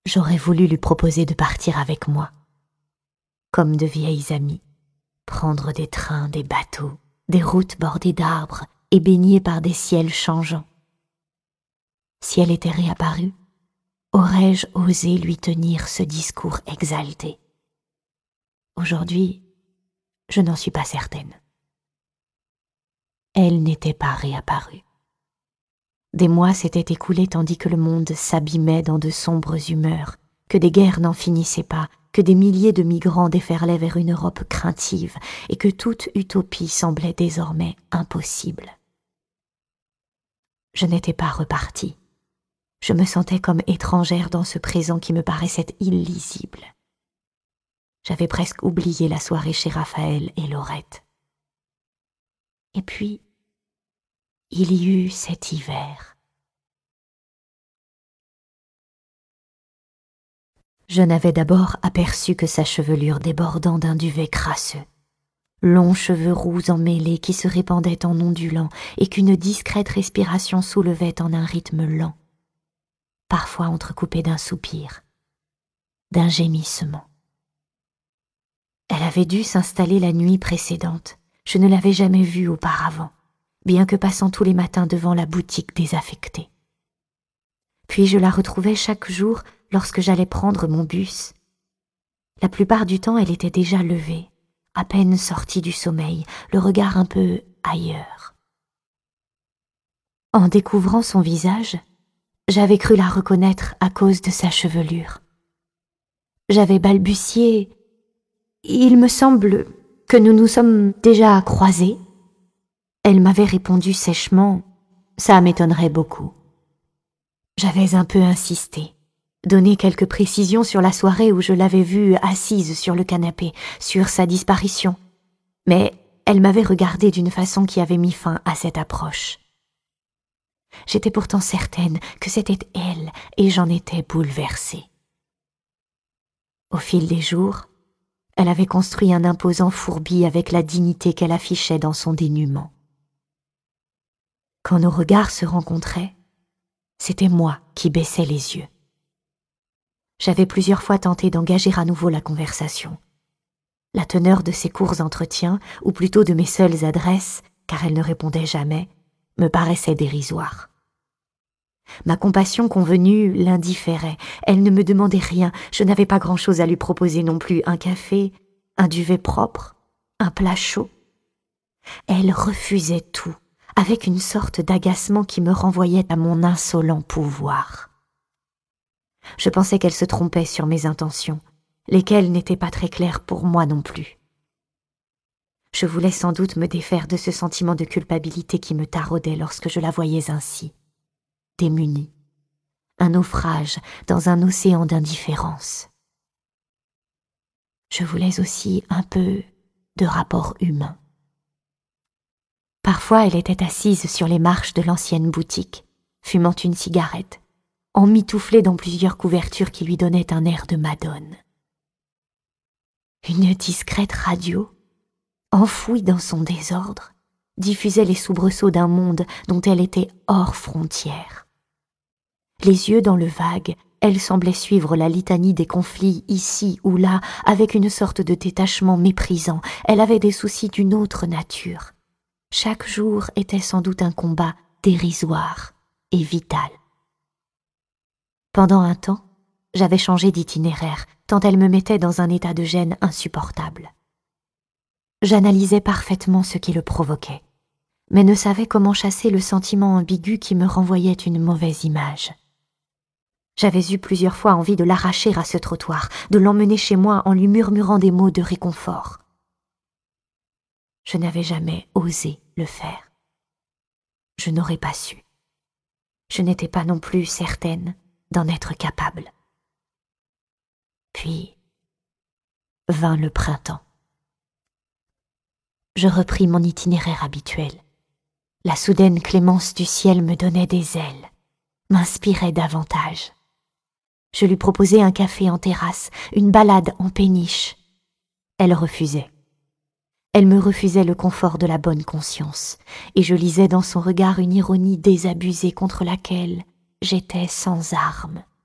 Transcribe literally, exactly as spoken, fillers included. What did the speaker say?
J'aurais voulu lui proposer de partir avec moi, comme de vieilles amies, prendre des trains, des bateaux, des routes bordées d'arbres et baignées par des ciels changeants. Si elle était réapparue, aurais-je osé lui tenir ce discours exalté? Aujourd'hui, je n'en suis pas certaine. Elle n'était pas réapparue. Des mois s'étaient écoulés tandis que le monde s'abîmait dans de sombres humeurs, que des guerres n'en finissaient pas, que des milliers de migrants déferlaient vers une Europe craintive et que toute utopie semblait désormais impossible. Je n'étais pas repartie. Je me sentais comme étrangère dans ce présent qui me paraissait illisible. J'avais presque oublié la soirée chez Raphaël et Laurette. Et puis, il y eut cet hiver. Je n'avais d'abord aperçu que sa chevelure débordant d'un duvet crasseux, longs cheveux roux emmêlés qui se répandaient en ondulants et qu'une discrète respiration soulevait en un rythme lent, parfois entrecoupé d'un soupir, d'un gémissement. Elle avait dû s'installer la nuit précédente. Je ne l'avais jamais vue auparavant, bien que passant tous les matins devant la boutique désaffectée. Puis je la retrouvais chaque jour lorsque j'allais prendre mon bus. La plupart du temps, elle était déjà levée, à peine sortie du sommeil, le regard un peu ailleurs. En découvrant son visage, j'avais cru la reconnaître à cause de sa chevelure. J'avais balbutié « Il me semble que nous nous sommes déjà croisés ?» Elle m'avait répondu sèchement « Ça m'étonnerait beaucoup ». J'avais un peu insisté, donné quelques précisions sur la soirée où je l'avais vue assise sur le canapé, sur sa disparition, mais elle m'avait regardé d'une façon qui avait mis fin à cette approche. J'étais pourtant certaine que c'était elle et j'en étais bouleversée. Au fil des jours, elle avait construit un imposant fourbi avec la dignité qu'elle affichait dans son dénuement. Quand nos regards se rencontraient, c'était moi qui baissais les yeux. J'avais plusieurs fois tenté d'engager à nouveau la conversation. La teneur de ses courts entretiens, ou plutôt de mes seules adresses, car elle ne répondait jamais, me paraissait dérisoire. Ma compassion convenue l'indifférait. Elle ne me demandait rien. Je n'avais pas grand-chose à lui proposer non plus. Un café, un duvet propre, un plat chaud. Elle refusait tout, avec une sorte d'agacement qui me renvoyait à mon insolent pouvoir. Je pensais qu'elle se trompait sur mes intentions, lesquelles n'étaient pas très claires pour moi non plus. Je voulais sans doute me défaire de ce sentiment de culpabilité qui me taraudait lorsque je la voyais ainsi, démunie, un naufrage dans un océan d'indifférence. Je voulais aussi un peu de rapport humain. Parfois, elle était assise sur les marches de l'ancienne boutique, fumant une cigarette, emmitouflée dans plusieurs couvertures qui lui donnaient un air de madone. Une discrète radio, enfouie dans son désordre, diffusait les soubresauts d'un monde dont elle était hors frontières. Les yeux dans le vague, elle semblait suivre la litanie des conflits ici ou là avec une sorte de détachement méprisant. Elle avait des soucis d'une autre nature. Chaque jour était sans doute un combat dérisoire et vital. Pendant un temps, j'avais changé d'itinéraire, tant elle me mettait dans un état de gêne insupportable. J'analysais parfaitement ce qui le provoquait, mais ne savais comment chasser le sentiment ambigu qui me renvoyait une mauvaise image. J'avais eu plusieurs fois envie de l'arracher à ce trottoir, de l'emmener chez moi en lui murmurant des mots de réconfort. Je n'avais jamais osé le faire. Je n'aurais pas su. Je n'étais pas non plus certaine d'en être capable. Puis vint le printemps. Je repris mon itinéraire habituel. La soudaine clémence du ciel me donnait des ailes, m'inspirait davantage. Je lui proposai un café en terrasse, une balade en péniche. Elle refusait. Elle me refusait le confort de la bonne conscience, et je lisais dans son regard une ironie désabusée contre laquelle j'étais sans armes.